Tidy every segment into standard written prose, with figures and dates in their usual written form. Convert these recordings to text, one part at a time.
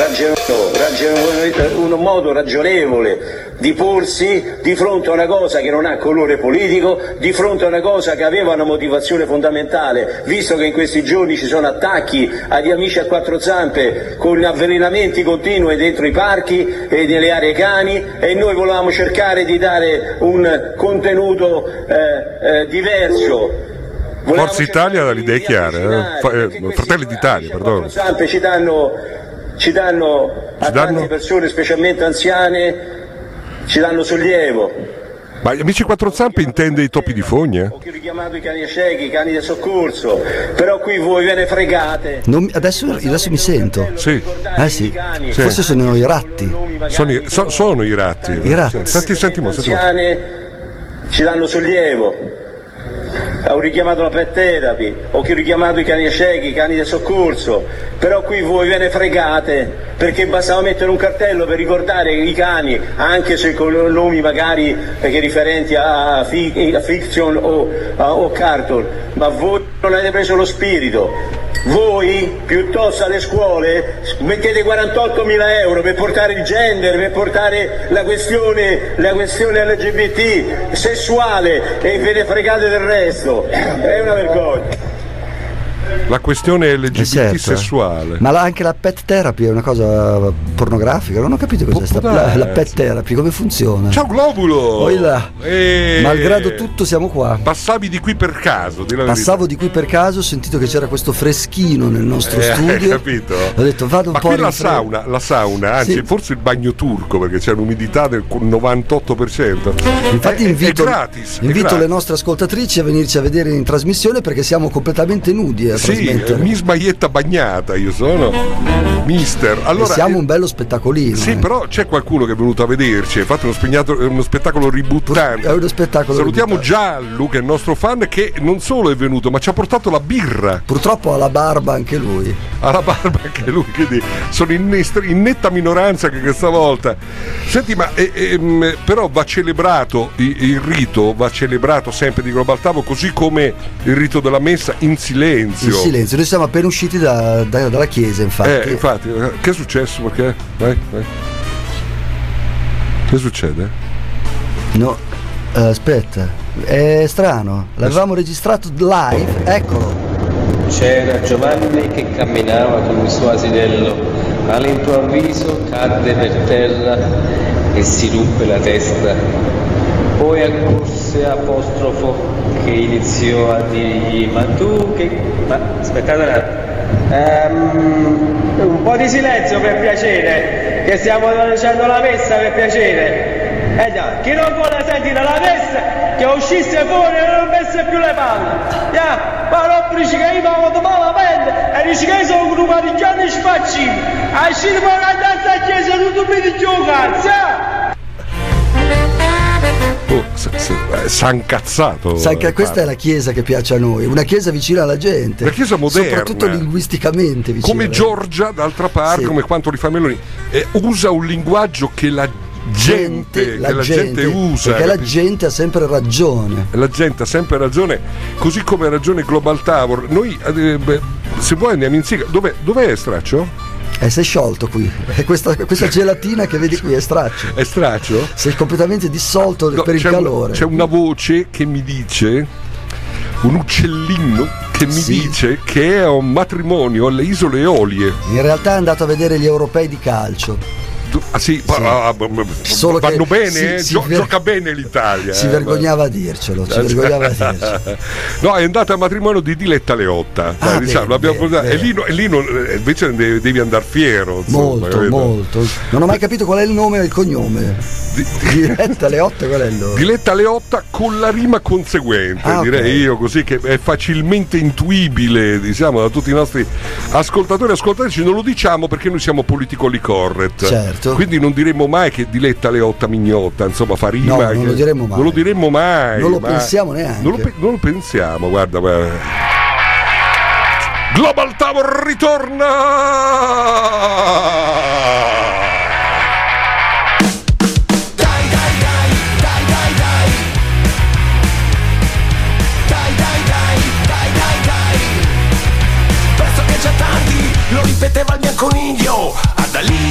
un modo ragionevole di porsi di fronte a una cosa che non ha colore politico, di fronte a una cosa che aveva una motivazione fondamentale, visto che in questi giorni ci sono attacchi agli amici a quattro zampe con avvelenamenti continui dentro i parchi e nelle aree cani, e noi volevamo cercare di dare un contenuto diverso. Forza Italia ha le idee chiare, Fratelli d'Italia, perdono. Ci danno tante persone, specialmente anziane, ci danno sollievo. Ma gli amici quattro zampe intende i topi di fogna? Ho richiamato i cani ciechi, i cani del soccorso, però qui voi ve ne fregate. Adesso mi sento. Sì. Sì. Forse sono i ratti. Sono i ratti. I ratti. Senti. Anziane ci danno sollievo. Ho richiamato la pet therapy, ho richiamato i cani ciechi, i cani del soccorso, però qui voi ve ne fregate, perché bastava mettere un cartello per ricordare i cani, anche se con nomi magari riferenti a fiction o cartoon, ma voi non avete preso lo spirito. Voi piuttosto alle scuole mettete 48.000 euro per portare il gender, per portare la questione LGBT sessuale, e ve ne fregate del resto. È una vergogna. La questione LGBT sessuale. Ma anche la pet therapy è una cosa pornografica. Non ho capito cos'è la pet therapy, come funziona. Ciao Globulo! Malgrado tutto siamo qua. Passavi di qui per caso? Passavo di qui per caso, ho sentito che c'era questo freschino nel nostro studio. Hai capito? Ho detto vado un po' qui la sauna, anzi sì. Forse il bagno turco, perché c'è un'umidità del 98%. Infatti invito gratis. Le nostre ascoltatrici a venirci a vedere in trasmissione, perché siamo completamente nudi. Sì, Miss Maglietta bagnata io sono, mister. Allora, siamo un bello spettacolino. Sì, però c'è qualcuno che è venuto a vederci, hai fatto uno spettacolo ributtante. È uno spettacolo. Salutiamo Giallo, che è il nostro fan, che non solo è venuto, ma ci ha portato la birra. Purtroppo ha la barba anche lui. Quindi sono in netta minoranza anche questa volta. Senti, ma però va celebrato il rito, va celebrato sempre di Global Tavo, così come il rito della messa, in silenzio. In silenzio, noi siamo appena usciti dalla chiesa, infatti. Che è successo? Perché? Vai. Che succede? No, aspetta, è strano, l'avevamo registrato live, eccolo. C'era Giovanni che camminava con il suo asinello, all'improvviso cadde per terra e si ruppe la testa. Poi accorse Apostrofo che iniziò a dirgli: ma aspettate un po' di silenzio per piacere, che stiamo facendo la messa, per piacere. Chi non vuole sentire la messa, che uscisse fuori e non messe più le palle. Ma non dici che io mi ho fatto malamente e dici che io sono un gruppo di giorni spaccini. A scendere per andare a chiesa tutto mi di giocare. S'han cazzato. Questa è la chiesa che piace a noi, una chiesa vicina alla gente, la chiesa moderna, soprattutto linguisticamente vicina, come Giorgia d'altra parte, sì. Come quanto Rifamelloni usa un linguaggio che la gente usa, perché la gente ha sempre ragione. La gente ha sempre ragione, così come ha ragione Global Tower. Noi se vuoi andiamo in sigla. Dov'è Straccio? Si è sciolto qui. Questa gelatina che vedi qui è straccio. È straccio? Sei completamente dissolto per il calore. C'è una voce che mi dice, un uccellino che mi dice che è un matrimonio alle Isole Eolie. In realtà è andato a vedere gli europei di calcio. Solo vanno bene, gioca bene l'Italia. Si vergognava a dircelo. No, è andata al matrimonio di Diletta Leotta. E lì invece devi andare fiero. Insomma, molto. Non ho mai capito qual è il nome e il cognome. Diletta Leotta, qual è il nome? Diletta Leotta con la rima conseguente, direi io, così che è facilmente intuibile, diciamo, da tutti i nostri ascoltatori e ascoltatrici. Non lo diciamo perché noi siamo politically correct. Certo. Quindi non diremmo mai che Diletta Leotta mignotta, insomma, fa rima. No, non lo diremmo mai. Non lo diremmo mai. Non lo pensiamo neanche. Non lo pensiamo, guarda. Global Tower ritorna! Lo ripeteva il bianconiglio, Adalì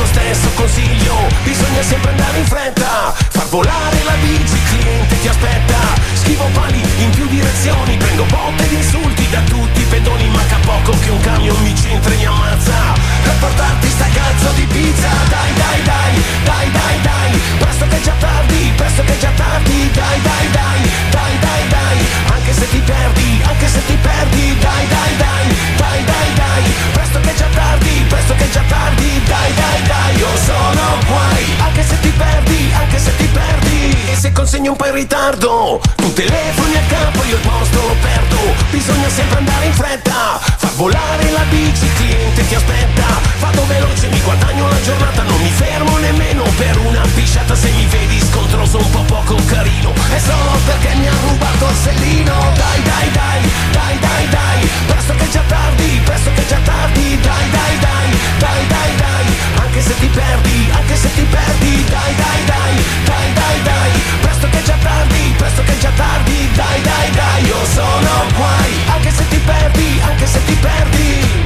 stesso consiglio, bisogna sempre andare in fretta, far volare la bici, il cliente ti aspetta. Schivo pali in più direzioni, prendo botte di insulti da tutti i pedoni, manca poco che un camion mi centra e mi ammazza per portarti sta cazzo di pizza. Dai dai dai, dai dai dai, presto che è già tardi, presto che è già tardi. Dai dai dai, dai dai dai, anche se ti perdi, anche se ti perdi. Dai dai dai, dai dai dai, presto che è già tardi, presto che è già tardi. Dai dai dai, io sono guai, anche se ti perdi, anche se ti perdi. E se consegni un po' in ritardo, tu telefoni a capo, io il posto lo perdo. Bisogna sempre andare in fretta, far volare la bici, il cliente ti aspetta. Vado veloce, mi guadagno la giornata, non mi fermo nemmeno per una pisciata. Se mi vedi scontroso, un po' poco carino, è solo perché mi ha rubato il sellino. Dai dai dai, dai dai dai, presto che è già tardi, presto che è già tardi. Dai dai dai, dai dai dai, anche se ti perdi, anche se ti perdi. Dai dai dai, dai dai dai, presto che è già tardi, presto che è già tardi. Dai dai dai, io sono guai, anche se ti perdi, anche se ti perdi.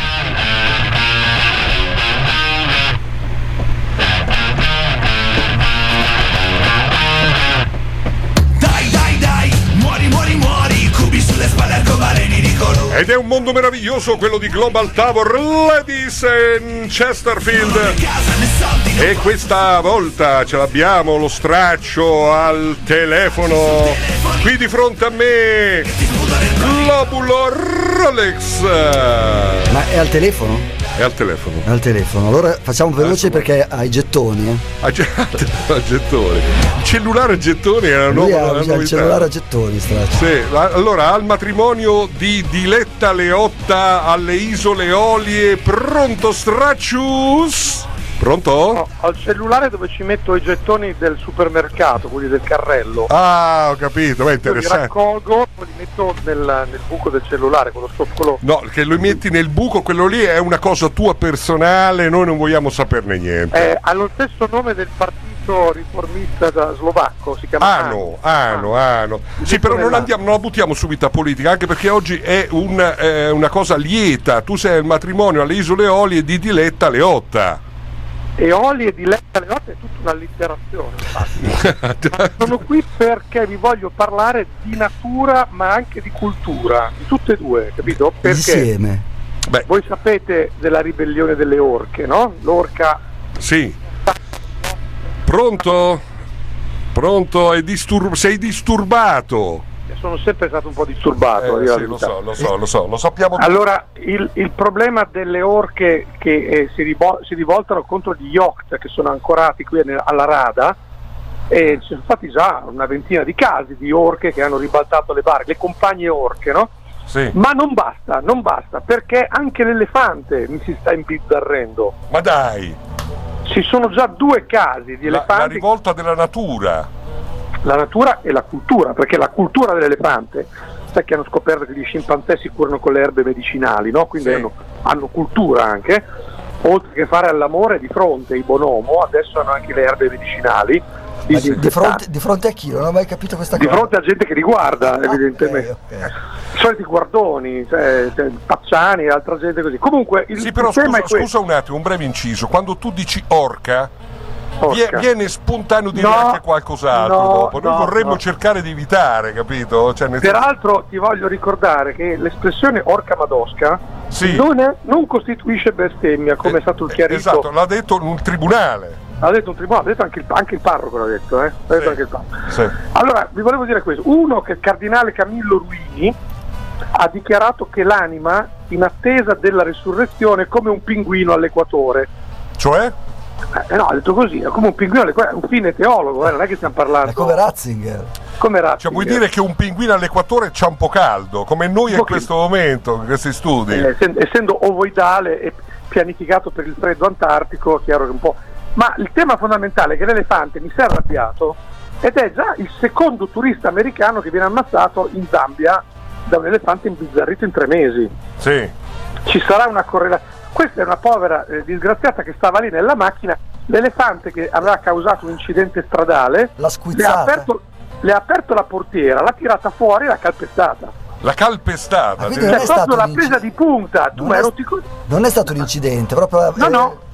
Dai dai dai, muori muori muori, cubi sulle spalle arcobaleni di colore. Ed è un mondo meraviglioso quello di Global Tower, Ladies and Chesterfield. E questa volta ce l'abbiamo lo straccio al telefono. Qui di fronte a me Globulo Rolex. Ma è al telefono? È al telefono. È al telefono. Allora facciamo veloce perché ha i gettoni. Gettoni. Il cellulare a gettoni è una nuova novità. Il cellulare a gettoni, straccio. Sì, allora al matrimonio di Diletta Leotta alle Isole Eolie, pronto straccius? Pronto? No, al cellulare dove ci metto i gettoni del supermercato, quelli del carrello. Ah, ho capito, è interessante. Li raccolgo, poi li metto nel buco del cellulare, quello. No, che lo metti nel buco, quello lì è una cosa tua personale, noi non vogliamo saperne niente. Ha lo stesso nome del partito riformista slovacco, si chiama Ano. Sì, però non la buttiamo subito a politica, anche perché oggi è una cosa lieta. Tu sei al matrimonio alle Isole Eolie di Diletta Leotta. Eolie e Diletta Leotta è tutta un'allitterazione, infatti. Ma sono qui perché vi voglio parlare di natura ma anche di cultura, di tutte e due, capito? Perché insieme. Voi sapete della ribellione delle orche, no? L'orca. Sì. Pronto? Sei disturbato? Sono sempre stato un po' disturbato. Sì, lo so, lo sappiamo tutti. Allora, il problema delle orche che si rivoltano contro gli yacht che sono ancorati qui alla rada, e ci sono stati già una ventina di casi di orche che hanno ribaltato le barche, le compagne orche, no? Sì. Ma non basta, perché anche l'elefante mi si sta imbizzarrendo. Ma dai! Ci sono già 2 casi di elefanti. La rivolta della natura. La natura e la cultura, perché la cultura dell'elefante, sai che hanno scoperto che gli scimpanzé si curano con le erbe medicinali, no? Quindi sì. hanno cultura anche, oltre che fare all'amore di fronte, i bonomo, adesso hanno anche le erbe medicinali. Di fronte a chi? Non ho mai capito questa cosa. Di fronte a gente che li guarda, evidentemente. Okay. Soliti guardoni, Pacciani, altra gente così. Comunque però scusa un attimo, un breve inciso. Quando tu dici orca viene spontaneo dire anche qualcos'altro dopo. Noi vorremmo cercare di evitare, capito? Peraltro ti voglio ricordare che l'espressione orca madosca non costituisce bestemmia, come è stato chiarito. Esatto, l'ha detto un tribunale. Ha detto un tribunale, ha detto anche il parroco, l'ha detto, L'ha detto anche il parroco. Sì. Allora, vi volevo dire questo. Uno, che il cardinale Camillo Ruini ha dichiarato che l'anima, in attesa della risurrezione, è come un pinguino all'equatore. Cioè? No, ha detto così, è come un pinguino all'equatore, è un fine teologo, non è che stiamo parlando. È come Ratzinger. Cioè vuoi dire che un pinguino all'equatore c'ha un po' caldo, come noi in questo momento, in questi studi? Essendo ovoidale e pianificato per il freddo antartico, chiaro che un po'. Ma il tema fondamentale è che l'elefante mi si è arrabbiato ed è già il secondo turista americano che viene ammazzato in Zambia da un elefante imbizzarrito in 3 mesi. Sì. Ci sarà una correlazione. Questa è una povera disgraziata che stava lì nella macchina, l'elefante che aveva causato un incidente stradale, l'ha squizzata, le ha aperto la portiera, l'ha tirata fuori e l'ha calpestata. La calpestata? Non è proprio la presa di punta. Non è stato un incidente, proprio. No.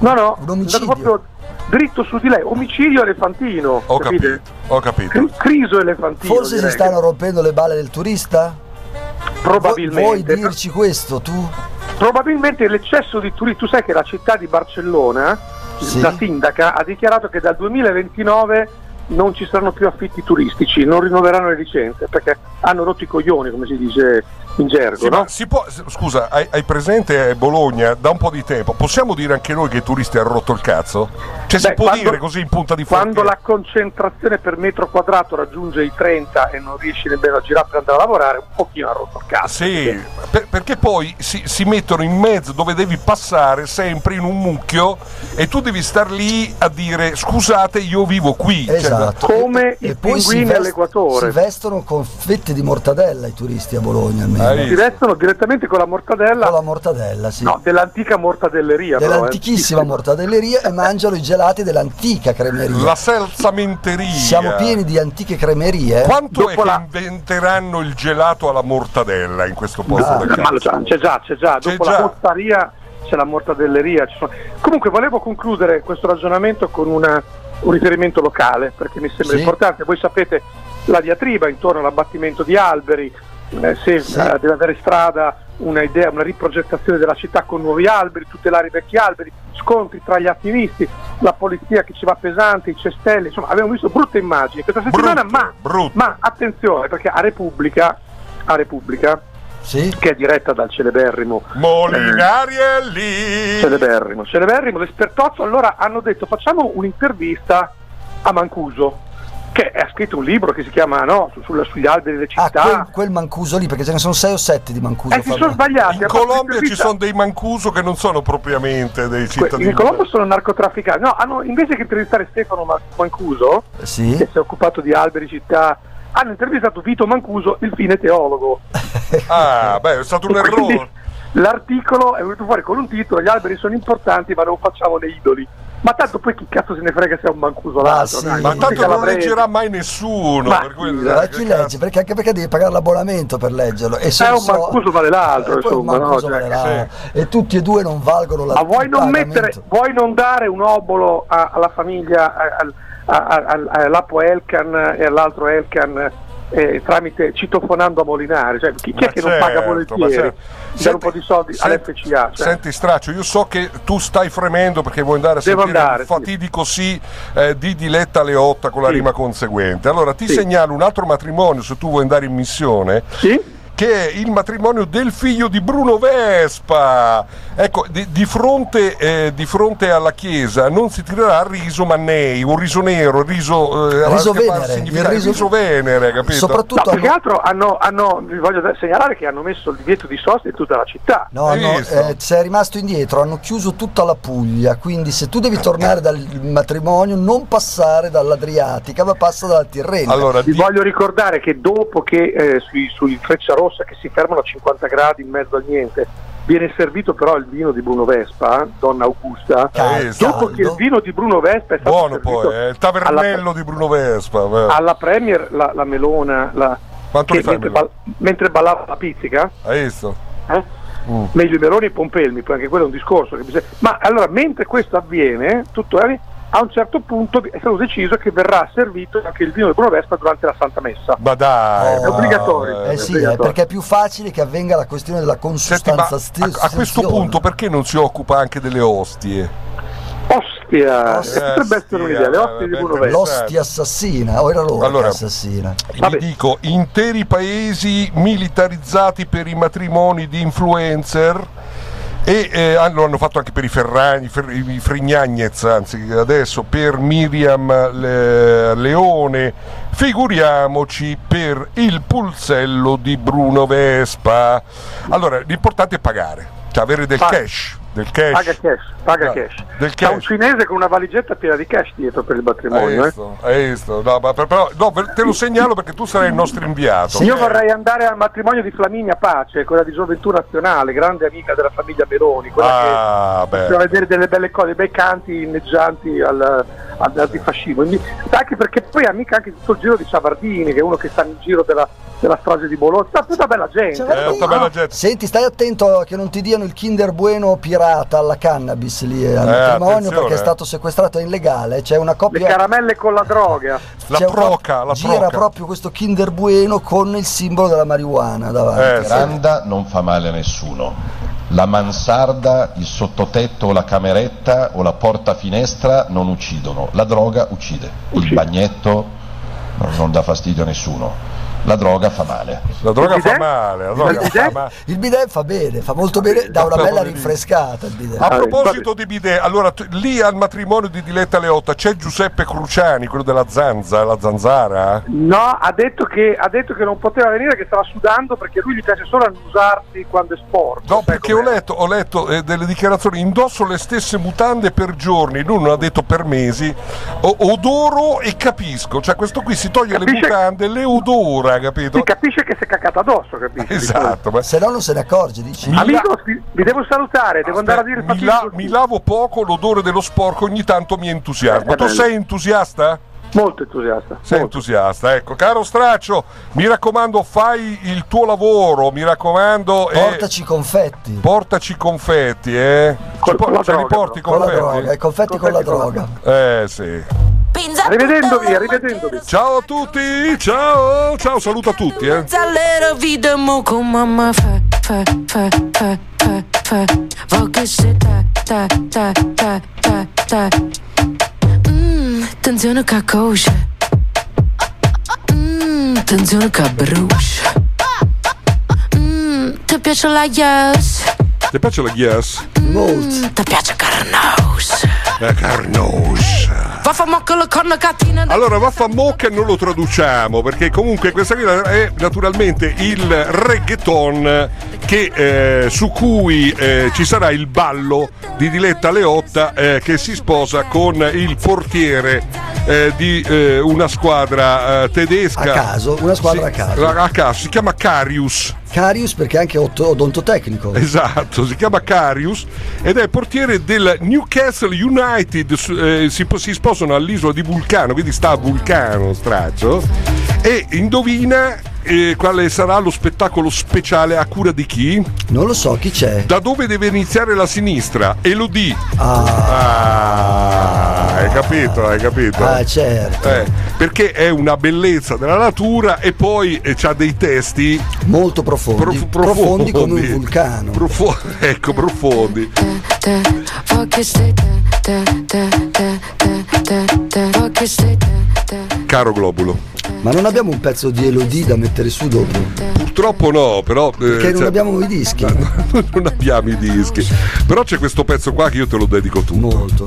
No, un omicidio. è andato proprio dritto su di lei, omicidio elefantino. Ho capite? capito. Criso elefantino. Forse si stanno rompendo le balle del turista? Probabilmente. Vuoi dirci questo tu? Probabilmente l'eccesso di turisti. Tu sai che la città di Barcellona, Sì. la sindaca, ha dichiarato che dal 2029 non ci saranno più affitti turistici, non rinnoveranno le licenze perché hanno rotto i coglioni, come si dice in gergo. Sì, no? ma scusa, hai presente Bologna da un po' di tempo? Possiamo dire anche noi che i turisti hanno rotto il cazzo? Cioè si può dire così in punta di forchetta? Quando la concentrazione per metro quadrato raggiunge i 30 e non riesci nemmeno a girare per andare a lavorare, un pochino ha rotto il cazzo. Sì, perché poi si mettono in mezzo dove devi passare sempre in un mucchio e tu devi star lì a dire scusate io vivo qui. Esatto. Come i poi pinguini all'equatore. si vestono con fette di mortadella i turisti a Bologna almeno. Si vestono direttamente con la mortadella. Con la mortadella, sì. No, dell'antica mortadelleria. Dell'antichissima mortadelleria e mangiano i gelati dell'antica cremeria. La salsamenteria. Siamo pieni di antiche cremerie. Quanto è che inventeranno il gelato alla mortadella in questo posto del cazzo? C'è già. Dopo la mostaria c'è la mortadelleria. Comunque volevo concludere questo ragionamento con un riferimento locale, perché mi sembra importante. Voi sapete la diatriba intorno all'abbattimento di alberi, se deve avere strada una idea, una riprogettazione della città con nuovi alberi, tutelare i vecchi alberi, scontri tra gli attivisti, la polizia che ci va pesante, i cestelli, insomma abbiamo visto brutte immagini questa settimana, ma attenzione, perché a Repubblica che è diretta dal celeberrimo Molinarielli, celeberrimo l'espertozzo, allora hanno detto facciamo un'intervista a Mancuso, che ha scritto un libro che si chiama sugli alberi delle città. Quel Mancuso lì, perché ce ne sono 6 o 7 di Mancuso. Si sono sbagliati. In Colombia ci sono dei Mancuso che non sono propriamente dei cittadini. In Colombia sono narcotrafficanti. No, invece che intervistare Stefano Mancuso, che si è occupato di alberi, città, hanno intervistato Vito Mancuso, il fine teologo. È stato un errore. L'articolo è venuto fuori con un titolo: gli alberi sono importanti ma non facciamone idoli. Ma tanto poi chi cazzo se ne frega se è un Mancuso l'altro? Ma tanto non leggerà mai nessuno. Chi legge? Anche perché devi pagare l'abbonamento per leggerlo. E un Mancuso vale l'altro, insomma. E tutti e due non valgono la. Ma vuoi non dare un obolo alla famiglia, all'Apo Elkan e all'altro Elkan? Tramite citofonando a Molinari, cioè chi è che non paga volentieri dare un po' di soldi all'FCA? Senti Straccio, io so che tu stai fremendo perché vuoi andare a sentire il fatidico di Diletta Leotta con la rima conseguente. Allora ti segnalo un altro matrimonio se tu vuoi andare in missione. Che è il matrimonio del figlio di Bruno Vespa. Ecco, di fronte alla chiesa non si tirerà il riso Mannei, un riso nero, riso Venere, capito? Soprattutto più che altro vi voglio segnalare che hanno messo il divieto di sosta in tutta la città. Sei rimasto indietro, hanno chiuso tutta la Puglia, quindi se tu devi tornare dal matrimonio non passare dall'Adriatica ma passa dalla Tirrenia. Allora, vi voglio ricordare che dopo che sui Frecciarossa che si fermano a 50 gradi in mezzo al niente viene servito però il vino di Bruno Vespa, Donna Augusta, dopo che il vino di Bruno Vespa è stato buono, poi il tavernello di Bruno Vespa alla Premier, la melona mentre ballava la pizzica, hai visto? Meglio i meloni e i pompelmi, poi anche quello è un discorso ma allora mentre questo avviene a un certo punto è stato deciso che verrà servito anche il vino di Bruno Vespa durante la Santa Messa. Ma dai, è obbligatorio. Perché è più facile che avvenga la questione della consustanza stessa. A questo punto perché non si occupa anche delle ostie? Potrebbe essere un'idea, le ostie di Bruno Vespa. L'ostia assassina, o era loro che assassina? Vi dico, interi paesi militarizzati per i matrimoni di influencer. E lo hanno fatto anche per i Frignagnez, anzi adesso per Miriam Leone, figuriamoci per il pulsello di Bruno Vespa. Allora l'importante è pagare, cioè avere del cash. Paga cash. C'è un cinese con una valigetta piena di cash dietro per il matrimonio. Hai visto? Te lo segnalo perché tu sarai il nostro inviato. Io vorrei andare al matrimonio di Flaminia Pace, quella di Gioventù Nazionale, grande amica della famiglia Meloni, quella che poteva vedere delle belle cose, bei canti inneggianti al antifascismo, anche perché poi è mica anche tutto il giro di Ciavardini, che è uno che sta nel giro della strage di Bologna, tutta bella gente. Senti, stai attento che non ti diano il Kinder Bueno pirata alla cannabis lì al matrimonio, attenzione. perché è stato sequestrato, è illegale. C'è una coppia, Le caramelle con la droga. gira proprio questo Kinder Bueno con il simbolo della marijuana davanti. La veranda non fa male a nessuno, la mansarda, il sottotetto o la cameretta o la porta finestra non uccidono, la droga uccide. Il bagnetto non dà fastidio a nessuno. La droga fa male. Il bidet fa bene, fa molto bene, dà una bella rinfrescata il bidet. A proposito di bidet, allora lì al matrimonio di Diletta Leotta c'è Giuseppe Cruciani, quello della la zanzara? No, ha detto che non poteva venire, che stava sudando perché lui gli piace solo annusarsi quando è sporco. No, perché ho letto delle dichiarazioni, indosso le stesse mutande per giorni, lui non ha detto per mesi, odoro e capisco, cioè questo qui si toglie le mutande, le odora, capito? Si capisce che si è caccato addosso, capisci? Esatto, ma se no non se ne accorge, dici. Amico, vi devo salutare, devo andare a dire mi lavo poco, l'odore dello sporco ogni tanto mi entusiasma. Tu sei entusiasta? Molto entusiasta. Sei entusiasta, ecco. Caro Straccio, mi raccomando, fai il tuo lavoro, mi raccomando. Portaci confetti. Portaci confetti, ce li porti i confetti? Confetti con la droga. Sì. Rivedendovi. Ciao a tutti, ciao, saluto a tutti, Attenzione che cosce, attenzione che brucia. Ti piace la yes? Ti piace la yes? Molto. Ti piace Carnous? Carnous. Allora vaffanmo che non lo traduciamo, perché comunque questa qui è naturalmente il reggaeton su cui ci sarà il ballo di Diletta Leotta che si sposa con il portiere di una squadra tedesca a caso, a caso, si chiama Karius perché è anche odontotecnico. Esatto, si chiama Karius ed è portiere del Newcastle United. Si sposano all'isola di Vulcano, quindi sta a Vulcano, Straccio, e indovina quale sarà lo spettacolo speciale a cura di chi? Non lo so, chi c'è? Da dove deve iniziare la sinistra? Elodie. Hai capito? Certo. Perché è una bellezza della natura e poi c'ha dei testi molto profondi, profondi come un vulcano. Profondi. Caro Globulo, ma non abbiamo un pezzo di Elodie da mettere su dopo? Purtroppo no, però perché non abbiamo i dischi. Non abbiamo i dischi. Però c'è questo pezzo qua che io te lo dedico tutto. Molto.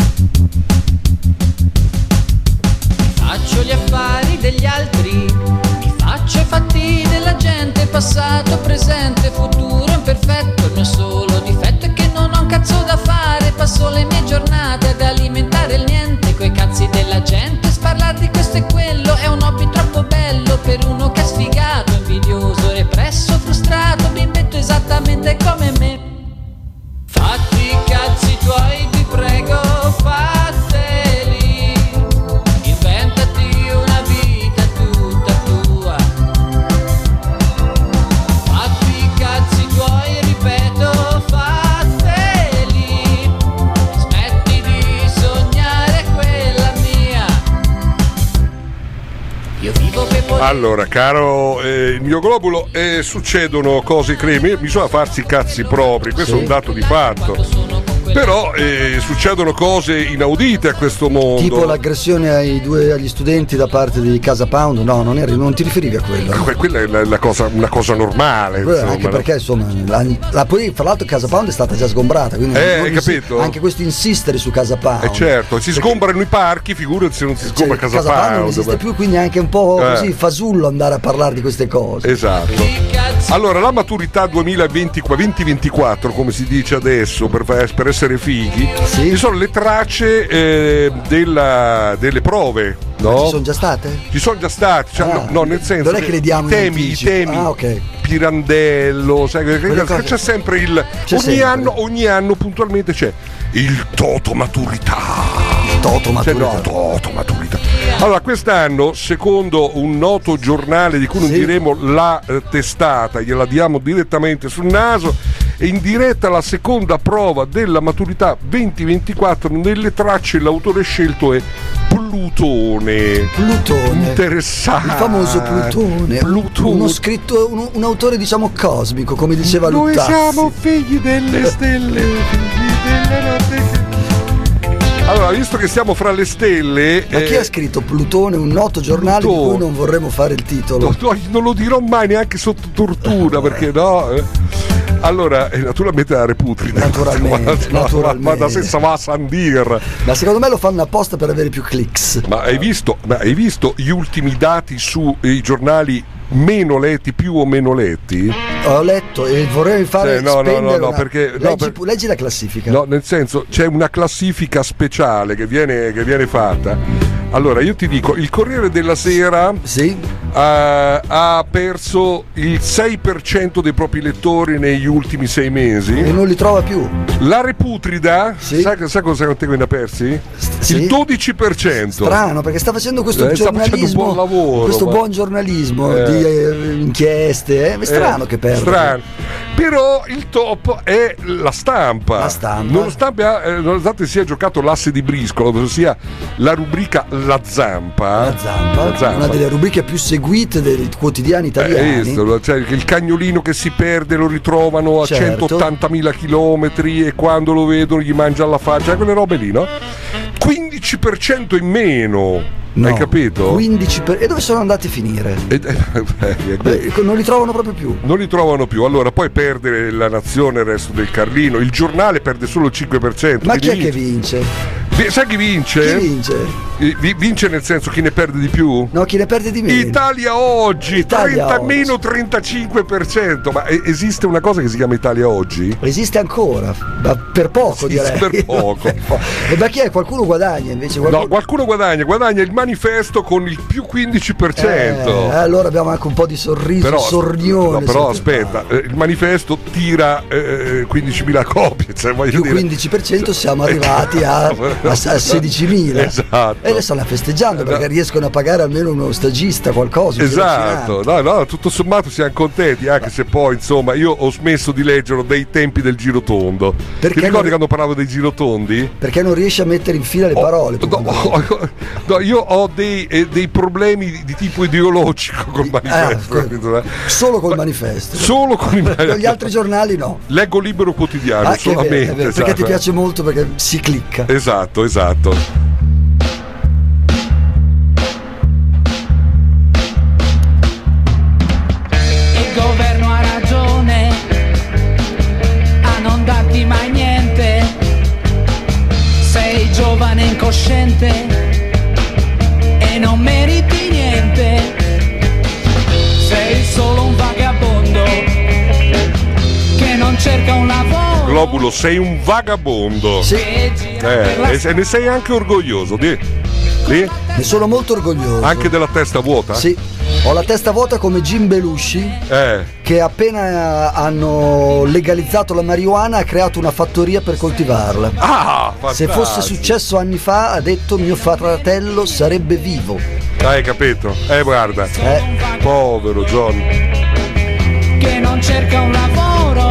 Faccio gli affari degli altri, mi faccio i fatti della gente, passato, presente, futuro imperfetto. Il mio solo difetto è che non ho un cazzo da fare, passo le mie giornate ad alimentare il niente coi cazzi della gente. Sparlar di questo e quello è un hobby troppo bello per uno che è sfigato, invidioso, represso, frustrato, bimbetto esattamente come me. Fatti i cazzi tuoi, ti prego, fateli, inventati una vita tutta tua. Fatti i cazzi tuoi, ripeto, fateli, smetti di sognare quella mia. Io vivo per Allora, caro il mio Globulo, succedono cose incredibili, bisogna farsi i cazzi propri, questo è un dato di fatto. Però succedono cose inaudite a questo mondo. Tipo l'aggressione agli studenti da parte di Casa Pound. No, non ti riferivi a quello. Quella è una cosa normale. Insomma, anche perché insomma poi fra l'altro Casa Pound è stata già sgombrata, quindi hai capito? Anche questo insistere su Casa Pound. Certo, si sgombrano i parchi, figurati se non si sgombra Casa Pound. Non esiste più, quindi è anche un po' così fasullo andare a parlare di queste cose. Esatto. Allora, la maturità 2024, come si dice adesso, per essere fighi, ci sono le tracce delle prove. No? Ci sono già state? Ci sono già state, cioè, no, nel senso non è che le diamo i temi okay. Pirandello, sai, c'è sempre ogni anno puntualmente c'è il toto maturità. Toto Maturità. Toto Maturità. Allora, quest'anno, secondo un noto giornale di cui non diremo la testata, gliela diamo direttamente sul naso, è in diretta la seconda prova della maturità 2024. Nelle tracce l'autore scelto è Plutone. Interessante. Il famoso Plutone. Uno scritto, un autore diciamo cosmico, come diceva Luttazzi. Noi siamo figli delle stelle, figli della notte. Allora, visto che siamo fra le stelle... Ma chi ha scritto Plutone, un noto giornale di cui non vorremmo fare il titolo? No, non lo dirò mai neanche sotto tortura, perché no... Allora, naturalmente la Reputrida. Naturalmente. Ma da senza va a Sandir. Ma secondo me lo fanno apposta per avere più clicks. Ma hai visto gli ultimi dati sui giornali meno letti, più o meno letti? Ho letto e vorrei fare perché leggi la classifica. No, nel senso, c'è una classifica speciale che viene fatta. Allora, io ti dico, il Corriere della Sera ha perso il 6% dei propri lettori negli ultimi 6 mesi. E non li trova più. La Reputrida, sai cosa ne ha persi? Il 12%. Strano, perché sta facendo questo giornalismo, facendo un buon lavoro, questo buon giornalismo di inchieste. È strano che perda. Strano. Però il top è la Stampa. Nonostante sia giocato l'asse di briscola, ossia la rubrica La Zampa, una delle rubriche più seguite dei quotidiani italiani. Cioè, il cagnolino che si perde lo ritrovano a 180.000 chilometri e quando lo vedono gli mangia alla faccia, quelle robe lì, no? 15% in meno. No, hai capito? E dove sono andati a finire? Non li trovano proprio più. Non li trovano più. Allora, poi perde La Nazione, il resto del Carlino. Il Giornale perde solo il 5%. Ma chi è che vince? Sai chi vince? Chi vince? Vince nel senso chi ne perde di più? No, chi ne perde di meno. Italia Oggi, meno 35%. Ma esiste una cosa che si chiama Italia Oggi? Esiste ancora, ma per poco direi. Per poco. E ma chi è? Qualcuno guadagna invece? No, qualcuno guadagna il Manifesto con il più 15%. Allora abbiamo anche un po' di sorriso, sornione. No, però aspetta, il Manifesto tira 15.000 copie. Cioè, più dire... 15% siamo arrivati a 16.000. Esatto. E adesso stanno festeggiando perché riescono a pagare almeno uno stagista qualcosa. Esatto. No, tutto sommato siamo contenti, anche se poi insomma io ho smesso di leggerlo dei tempi del girotondo. Perché ti ricordi quando parlavo dei girotondi? Perché non riesci a mettere in fila le parole. No, io ho dei problemi di tipo ideologico col Manifesto. Solo col Manifesto. Solo con gli altri giornali no. Leggo Libero Quotidiano solamente. È vero, perché ti piace molto, perché si clicca. Esatto. Il governo ha ragione a non darti mai niente. Sei giovane incosciente e non meriti niente. Sei solo un vagabondo che non cerca un lavoro. Globulo, sei un vagabondo. Sì. E ne sei anche orgoglioso. Ne sono molto orgoglioso. Anche della testa vuota? Sì. Ho la testa vuota come Jim Belushi, che appena hanno legalizzato la marijuana ha creato una fattoria per coltivarla. Se fosse successo anni fa, ha detto, mio fratello sarebbe vivo. Hai capito? Guarda. Povero John. Che non cerca un lavoro,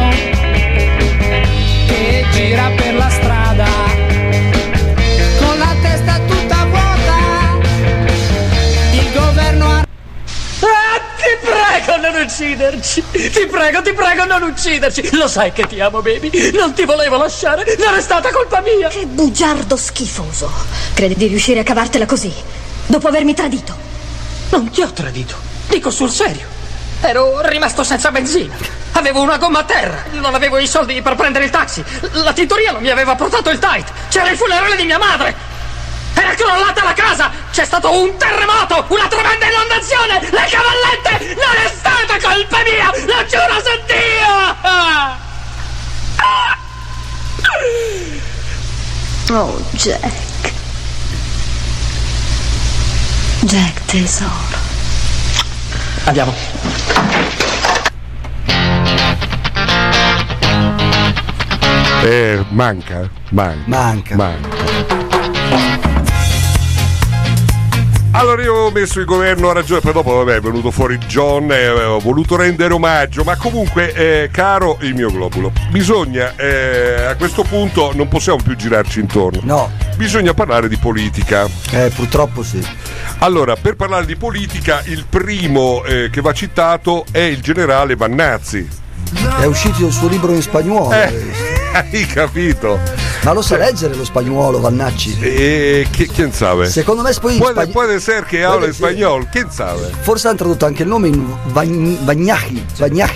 che gira per la strada con la testa tutta vuota. Il governo ha... Ti prego non ucciderci. Ti prego non ucciderci. Lo sai che ti amo, baby. Non ti volevo lasciare. Non è stata colpa mia. Che bugiardo schifoso. Credi di riuscire a cavartela così, dopo avermi tradito? Non ti ho tradito. Dico sul serio. Ero rimasto senza benzina. Avevo una gomma a terra. Non avevo i soldi per prendere il taxi. La tintoria non mi aveva portato il tight. C'era il funerale di mia madre. Era crollata la casa. C'è stato un terremoto. Una tremenda inondazione. Le cavallette. Non è stata colpa mia. Lo giuro su Dio. Oh, Jack. Jack tesoro. Andiamo. Manca. Allora io ho messo il governo a ragione, poi dopo vabbè è venuto fuori John e ho voluto rendere omaggio, ma comunque caro il mio globulo, bisogna a questo punto non possiamo più girarci intorno. No. Bisogna parlare di politica. Purtroppo sì. Allora, per parlare di politica, il primo che va citato è il generale Vannazzi. È uscito il suo libro in spagnolo. Hai capito? Ma lo sa leggere lo spagnolo Vannacci? Chi sabe? Secondo me poi può essere che habla spagnolo, chi sabe? Forse hanno tradotto anche il nome in Vannacci.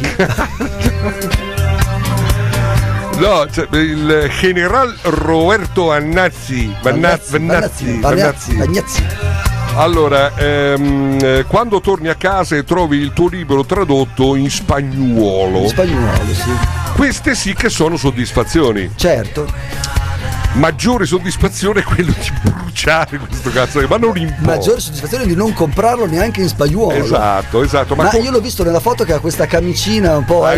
No, cioè, il general Roberto Vannazzi. Allora, quando torni a casa e trovi il tuo libro tradotto in spagnolo. In spagnolo, sì. Queste sì che sono soddisfazioni. Certo. Maggiore soddisfazione è quello di bruciare questo cazzo, ma non in maggiore soddisfazione di non comprarlo neanche in spagnolo. Esatto. Ma io l'ho visto nella foto che ha questa camicina un po'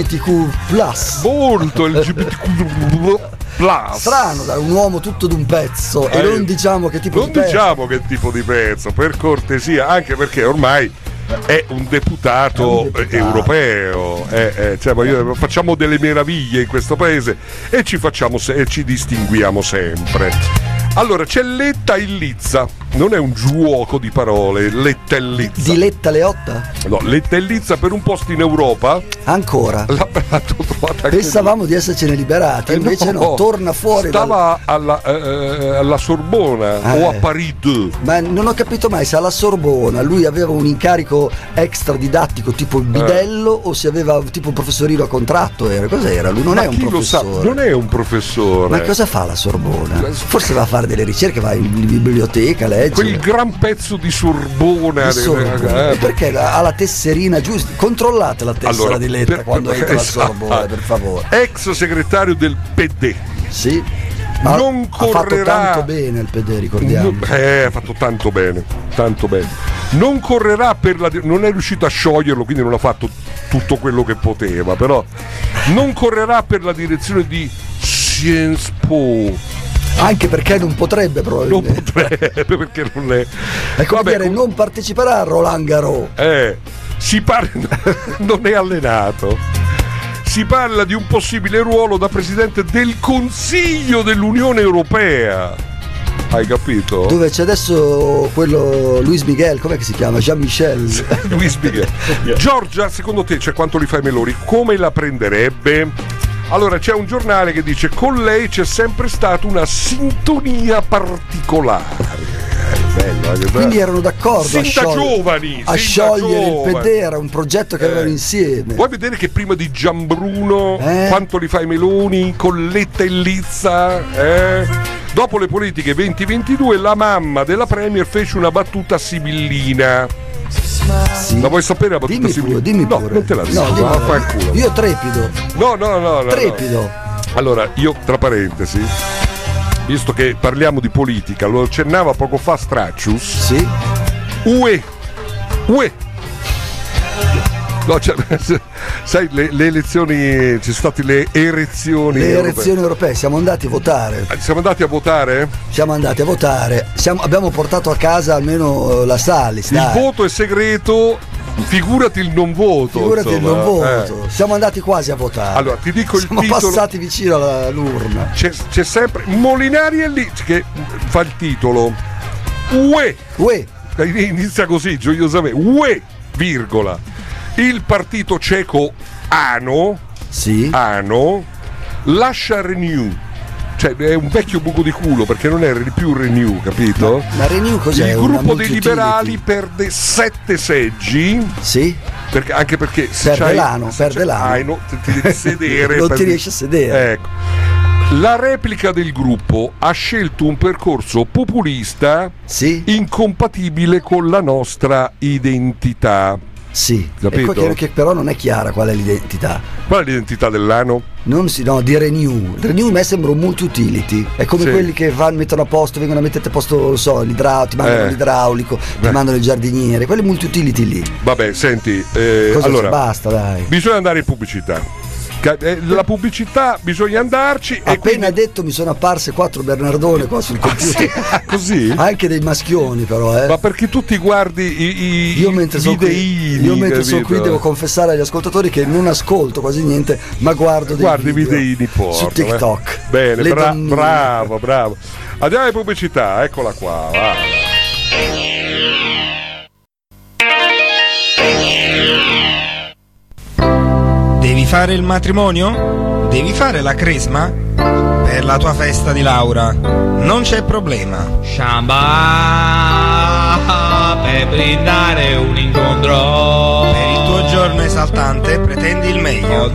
LGBTQ+. Molto LGBTQ+. Strano, da un uomo tutto d'un pezzo. E non diciamo che tipo di pezzo. Non diciamo che tipo di pezzo, per cortesia, anche perché ormai è un deputato europeo, cioè, facciamo delle meraviglie in questo paese e ci distinguiamo sempre. Allora c'è Letta e Lizza, non è un gioco di parole. Letta e Lizza. Di Letta Leotta? No, Letta e Lizza per un posto in Europa. Ancora? Pensavamo di essercene liberati, invece no, torna fuori. Stava alla Sorbona o a Paris 2. Ma non ho capito mai se alla Sorbona lui aveva un incarico extra didattico tipo il bidello o se aveva tipo un professorino a contratto. Cos'era? Lui non è un professore. Lo sa? Non è un professore. Ma cosa fa la Sorbona? Forse va a fare delle ricerche, va in biblioteca, legge. Quel gran pezzo di Sorbona. Perché ha la tesserina giusta? Controllate la tessera di Letta quando entra la Sorbona, per favore. Ex segretario del PD. Sì. Ma non correrà. Ha fatto tanto bene il PD, ricordiamo. Ha fatto tanto bene. Non correrà non è riuscito a scioglierlo, quindi non ha fatto tutto quello che poteva, però non correrà per la direzione di Sciences Po. Anche perché non potrebbe probabilmente. Non potrebbe perché non è. È come dire, non parteciperà a Roland Garros. Si parla. Non è allenato. Si parla di un possibile ruolo da presidente del Consiglio dell'Unione Europea. Hai capito? Dove c'è adesso quello Luis Miguel, com'è che si chiama? Jean-Michel. Luis Miguel. Giorgia, secondo te, cioè quanto li fai Meloni, come la prenderebbe? Allora c'è un giornale che dice: con lei c'è sempre stata una sintonia particolare. Bello, quindi erano d'accordo a sciogliere giovani. Il PD, era un progetto che avevano insieme. Vuoi vedere che prima di Gianbruno quanto li fai Meloni, con Letta e Lizza? Dopo le politiche 2022 la mamma della Premier fece una battuta sibillina. Sì. La vuoi sapere la battuta sibillina? Dimmi pure. No, non te la dico. No, io trepido. No. Trepido. No. Allora, io tra parentesi, visto che parliamo di politica, lo accennava poco fa Straccius. Sì. UE. No, cioè, sai, le elezioni, ci sono state le elezioni europee, siamo andati a votare. Siamo andati a votare? Siamo andati a votare, abbiamo portato a casa almeno la Salis. Il voto è segreto, figurati il non voto. Siamo andati quasi a votare. Allora, ti dico il titolo. Siamo passati vicino all'urna. C'è sempre Molinari è lì che fa il titolo. UE. Inizia così, gioiosamente. UE, virgola. Il partito ceco ANO lascia Renew, cioè è un vecchio buco di culo perché non è più Renew, capito? Ma Renew cos'è? Il gruppo dei liberali perde 7 seggi. Sì. Anche perché perde l'ano. Ti devi sedere. Non ti riesci a sedere. Ecco. La replica del gruppo ha scelto un percorso populista incompatibile con la nostra identità. Sì, capito? Che però non è chiara qual è l'identità. Qual è l'identità dell'ano? Di Renew. Renew a me sembra un multi-utility. È come quelli che mettono a posto, vengono a mettere a posto, non so, ti mandano l'idraulico, ti mandano il giardiniere, quelli multi-utility lì. Vabbè, senti, allora basta, dai. Bisogna andare in pubblicità. La pubblicità bisogna andarci. Appena quindi... detto mi sono apparse 4 Bernardone qua sul computer. Così? Anche dei maschioni però. Ma perché tu ti guardi i videini? Io mentre sono qui devo confessare agli ascoltatori che non ascolto quasi niente, ma guardo dei videini porno, su TikTok. Bene, bravo. Andiamo alle pubblicità, eccola qua, va. Devi fare il matrimonio? Devi fare la cresma? Per la tua festa di laurea non c'è problema. Shamba per brindare un incontro. Per il tuo giorno esaltante pretendi il meglio.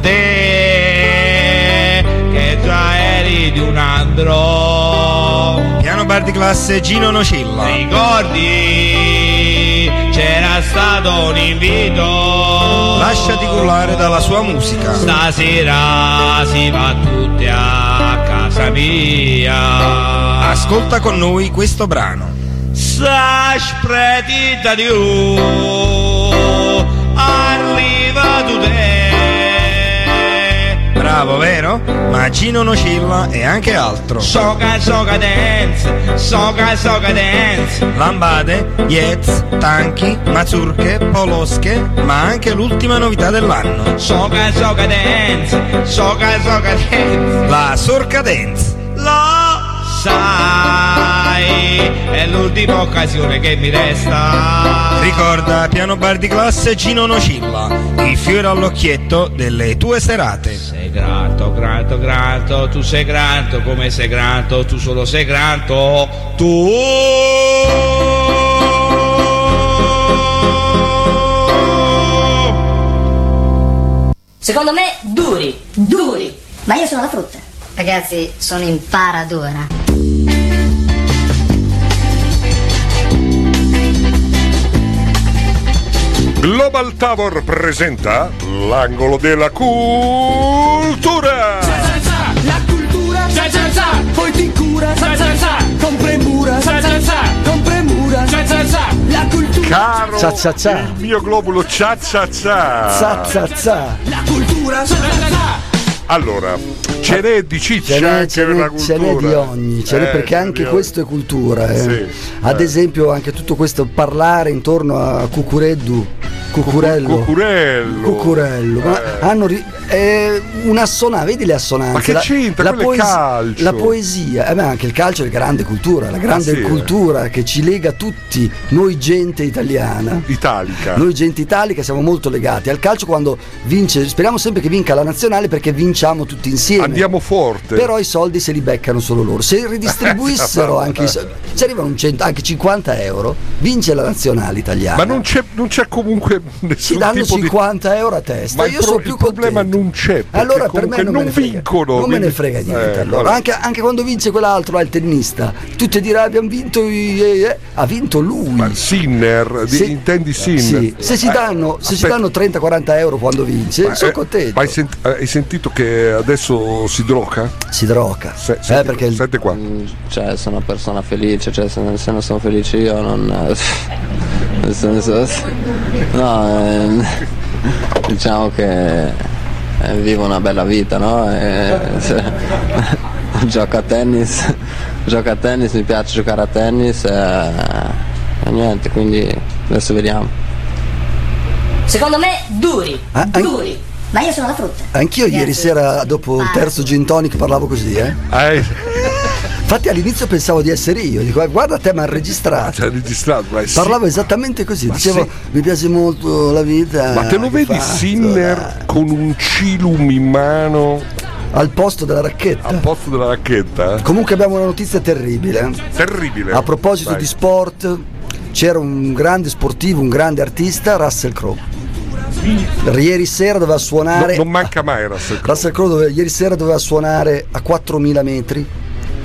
Te che già eri di un andro. Piano bar di classe Gino Nocilla. Ricordi? C'era stato un invito. Lasciati cullare dalla sua musica. Stasera si va tutti a casa mia. Ascolta con noi questo brano. S'aspretita di arriva tu te. Bravo, vero? Ma Gino Nocilla è anche altro. Soca dance. Lambade, Yetz, tanchi, mazurche, polosche, ma anche l'ultima novità dell'anno. Soca dance. La Sorca Dance. Lo sai, è l'ultima occasione che mi resta. Ricorda, piano bar di classe Gino Nocilla, il fiore all'occhietto delle tue serate. Sei grato, tu sei grato, come sei grato, tu solo sei grato, tu. Secondo me duri, ma io sono la frutta. Ragazzi, sono in paradora. Global Tavor presenta l'angolo della cultura. La cultura, poi ti cura, con premura, con premura, la cultura. Caro il mio globulo, la cultura, allora, ce n'è di ciccia anche per la cultura. Ce n'è di ogni, perché anche questo è cultura. Sì, ad esempio anche tutto questo parlare intorno a Cucurello. Ma hanno un'assonanza, vedi le assonanze. Ma che c'entra? Calcio. La poesia, anche il calcio è grande cultura, la grande cultura che ci lega tutti, noi gente italiana. Noi gente italica siamo molto legati al calcio. Quando vince, speriamo sempre che vinca la nazionale perché vinciamo tutti insieme. Andiamo forte. Però i soldi se li beccano solo loro. Se ridistribuissero anche i soldi, ci arrivano anche 50 euro, vince la nazionale italiana. Ma non c'è comunque nessun ci danno tipo 50 euro a testa. Ma io sono più contento. Il problema non c'è. Allora per me non vincono. Non me ne frega niente. Allora. Anche quando vince quell'altro, il tennista, tutti diranno abbiamo vinto. Ha vinto lui. Ma Sinner, intendi Sinner? Sì. Se ci danno 30-40 euro quando vince, sono contento. Ma hai sentito che adesso si droga? Si droga. Perché sente qua. Cioè, sono una persona felice, se non sono felice io non. Nel senso, no, diciamo che vivo una bella vita, no? Gioco a tennis, mi piace giocare a tennis e niente, quindi adesso vediamo. Secondo me duri, ma io sono la frutta. Anch'io ieri sera dopo il terzo gin tonic parlavo così, Infatti all'inizio pensavo di essere io, dico guarda te mi ha registrato. Parlavo esattamente così, dicevo mi piace molto la vita. Ma te lo vedi Sinner con un cilum in mano? Al posto della racchetta. Comunque abbiamo una notizia terribile. A proposito di sport, c'era un grande sportivo, un grande artista, Russell Crowe. Ieri sera doveva suonare. Non manca mai Russell Crowe. Russell Crowe ieri sera doveva suonare a 4.000 metri.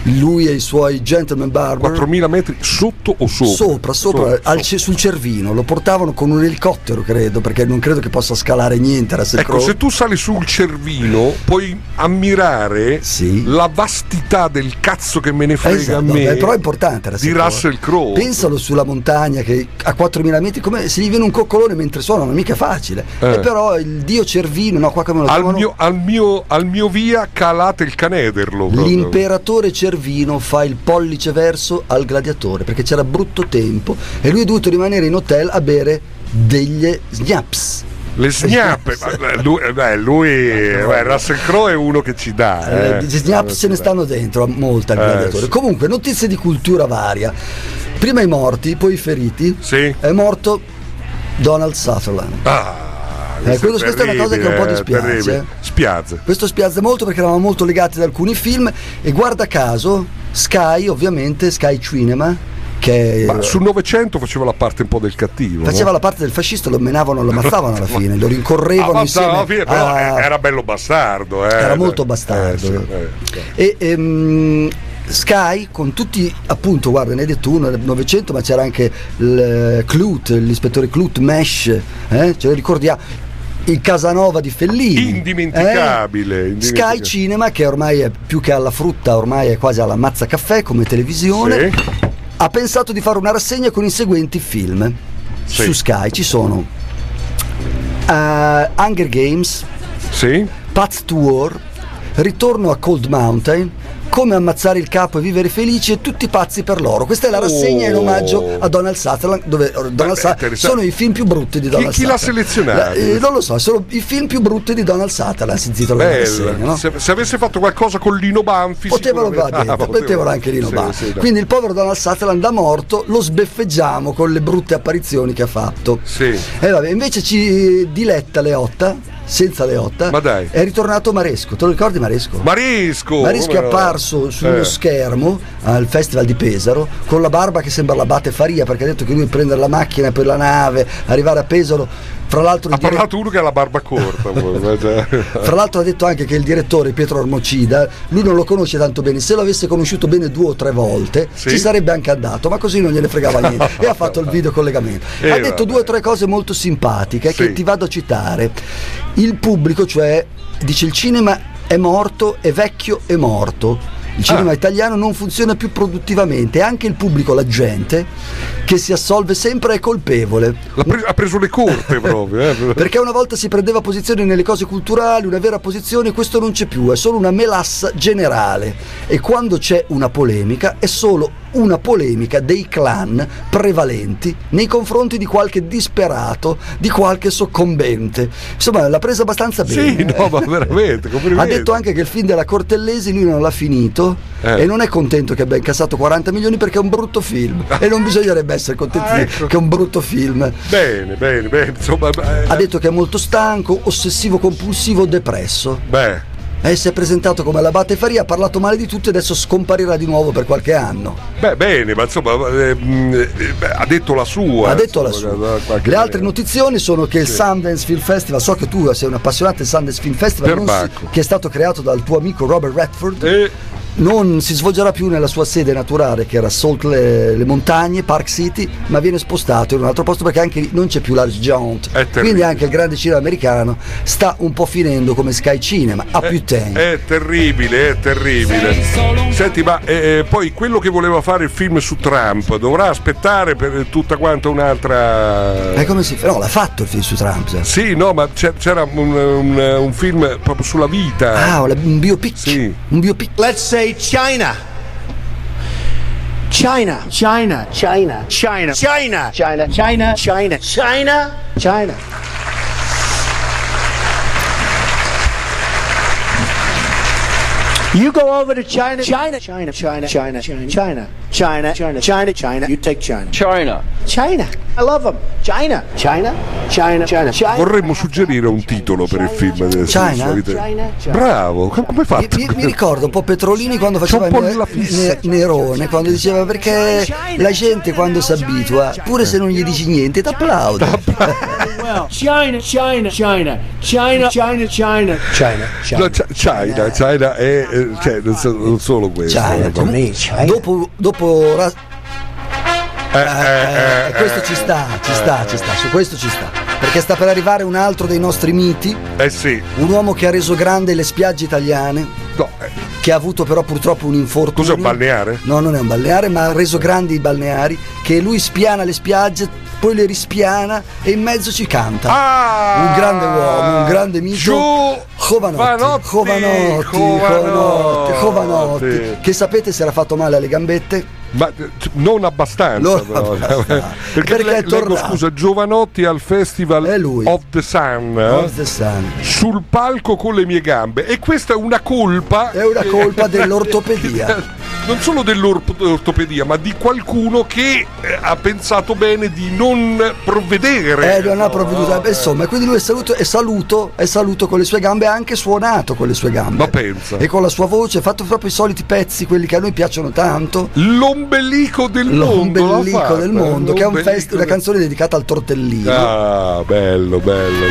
lui e i suoi gentleman barber. 4.000 metri sotto o sopra? Sopra. Sul Cervino, lo portavano con un elicottero, credo, perché non credo che possa scalare niente. Ecco, se tu sali sul Cervino puoi ammirare la vastità del cazzo che me ne frega a me. Però è importante di Russell Crowe. Pensalo sulla montagna che a 4.000 metri, come se gli viene un coccolone mentre suona, non è mica facile. E però il dio Cervino, no, qua come lo chiamano? Al mio via calate il canederlo. L'imperatore Cervino fa il pollice verso al gladiatore perché c'era brutto tempo e lui è dovuto rimanere in hotel a bere degli snaps. Le snappe, Russell Crowe è uno che ci dà. Gli snaps se ne stanno dentro molto al gladiatore. Sì. Comunque, notizie di cultura varia. Prima i morti, poi i feriti. Sì. È morto Donald Sutherland. Questa è una cosa che un po' dispiace. Spiazza. Questo spiazza molto perché eravamo molto legati ad alcuni film e guarda caso Sky, ovviamente Sky Cinema, che sul Novecento faceva la parte un po' del cattivo. Faceva la parte del fascista, lo menavano, lo ammazzavano alla fine, lo rincorrevano insieme alla fine, però era bello bastardo. Era molto bastardo. Sky con tutti, appunto, guarda, ne hai detto uno nel Novecento, ma c'era anche l'ispettore Clute, Mesh, ce lo ricordiamo, il Casanova di Fellini, indimenticabile. Sky Cinema, che ormai è più che alla frutta, ormai è quasi alla mazza caffè come televisione, ha pensato di fare una rassegna con i seguenti film. Su Sky ci sono Hunger Games, Path to War, Ritorno a Cold Mountain, Come ammazzare il capo e vivere felici e Tutti pazzi per l'oro. Questa è la rassegna in omaggio a Donald Sutherland, dove sono i film più brutti di Donald Sutherland. Chi l'ha selezionato? Non lo so, sono i film più brutti di Donald Sutherland, si intitola la rassegna, no? Se avesse fatto qualcosa con Lino Banfi potevano anche Lino Banfi. Quindi il povero Donald Sutherland da morto lo sbeffeggiamo con le brutte apparizioni che ha fatto. Invece ci diletta Leotta, senza Leotta, ma dai, è ritornato Maresco. Te lo ricordi Maresco? Maresco è apparso sullo schermo al Festival di Pesaro con la barba che sembra l'abate Faria, perché ha detto che lui prendere la macchina per la nave, arrivare a Pesaro. Fra l'altro ha parlato uno che ha la barba corta. Fra l'altro ha detto anche che il direttore Pietro Ormocida lui non lo conosce tanto bene, se lo avesse conosciuto bene 2 o 3 volte ci sarebbe anche andato, ma così non gliene fregava niente e ha fatto il video collegamento. Ha detto 2 o 3 cose molto simpatiche che ti vado a citare. Il pubblico, cioè, dice: il cinema è morto, è vecchio, è morto. Il cinema italiano non funziona più produttivamente, anche il pubblico, la gente che si assolve sempre è colpevole. Ha preso le colpe proprio. Perché una volta si prendeva posizione nelle cose culturali, una vera posizione, questo non c'è più, è solo una melassa generale. E quando c'è una polemica è solo una polemica dei clan prevalenti nei confronti di qualche disperato, di qualche soccombente. Insomma, l'ha presa abbastanza bene. Sì, no, ma veramente. Ha detto anche che il film della Cortellesi lui non l'ha finito e non è contento che abbia incassato 40 milioni perché è un brutto film e non bisognerebbe essere contenti che è un brutto film. Bene, insomma, ha detto che è molto stanco, ossessivo compulsivo, depresso. Si è presentato come l'abate Faria, ha parlato male di tutti e adesso scomparirà di nuovo per qualche anno. Bene, ma insomma ha detto la sua. Le altre notizioni sono che il Sundance Film Festival, so che tu sei un appassionato del Sundance Film Festival, che è stato creato dal tuo amico Robert Redford, non si svolgerà più nella sua sede naturale, che era Salt le Montagne, Park City, ma viene spostato in un altro posto perché anche non c'è più l'Arc Giant, quindi anche il grande cinema americano sta un po' finendo come Sky Cinema, ha più tempo. È terribile. Senti, ma poi quello che voleva fare il film su Trump dovrà aspettare per tutta quanta un'altra... come si fa? No, l'ha fatto il film su Trump. Sì, no, ma c'era un film proprio sulla vita. Un biopic. Sì. Un biopic. Let's say China. China. China. China. China. China. China. China. China. China. China. You go over to China. China. China. China. China. China. China. China. China. China. You take China. China. China. I love them. China. China. China. China. China. Vorremmo suggerire un titolo per il film. China. Bravo. Come fai? Mi ricordo un po' Petrolini quando faceva Nerone, quando diceva perché la gente quando si abitua, pure se non gli dici niente, t'applaude. No. China. China è cioè, non solo questo. Dopo questo ci sta, su questo ci sta. Perché sta per arrivare un altro dei nostri miti. Sì. Un uomo che ha reso grande le spiagge italiane. Che ha avuto però purtroppo un infortunio. Cos'è, un balneare? No, non è un balneare, ma ha reso grandi i balneari. Che lui spiana le spiagge, poi le rispiana e in mezzo ci canta. Un grande uomo, un grande mito. Jovanotti. Che sapete se era fatto male alle gambette? Ma non abbastanza, perché leggo, scusa, Jovanotti al Festival of the Sun, sul palco con le mie gambe, e questa è una colpa dell'ortopedia. Non solo dell'ortopedia, ma di qualcuno che ha pensato bene di non provvedere. Non ha provveduto. Insomma, quindi lui è saluto con le sue gambe, ha anche suonato con le sue gambe. Ma pensa. E con la sua voce ha fatto proprio i soliti pezzi, quelli che a noi piacciono tanto. L'ombelico del mondo, che è una canzone dedicata al tortellino. Ah, bello.